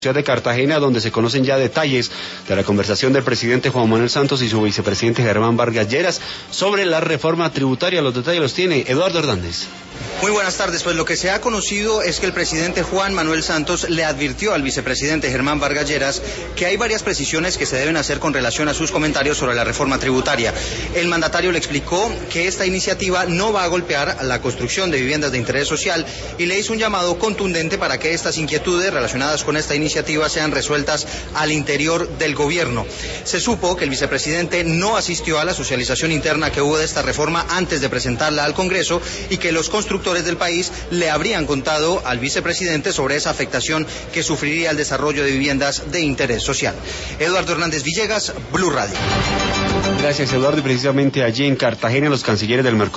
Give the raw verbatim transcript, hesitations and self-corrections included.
de Cartagena, donde se conocen ya detalles de la conversación del presidente Juan Manuel Santos y su vicepresidente Germán Vargas Lleras sobre la reforma tributaria. Los detalles los tiene Eduardo Hernández. Muy buenas tardes. Pues lo que se ha conocido es que el presidente Juan Manuel Santos le advirtió al vicepresidente Germán Vargas Lleras que hay varias precisiones que se deben hacer con relación a sus comentarios sobre la reforma tributaria. El mandatario le explicó que esta iniciativa no va a golpear la construcción de viviendas de interés social y le hizo un llamado contundente para que estas inquietudes relacionadas con esta iniciativa sean resueltas al interior del gobierno. Se supo que el vicepresidente no asistió a la socialización interna que hubo de esta reforma antes de presentarla al Congreso y que los constructores del país le habrían contado al vicepresidente sobre esa afectación que sufriría el desarrollo de viviendas de interés social. Eduardo Hernández Villegas, Blue Radio. Gracias, Eduardo. Y precisamente allí en Cartagena los cancilleres del Mercosur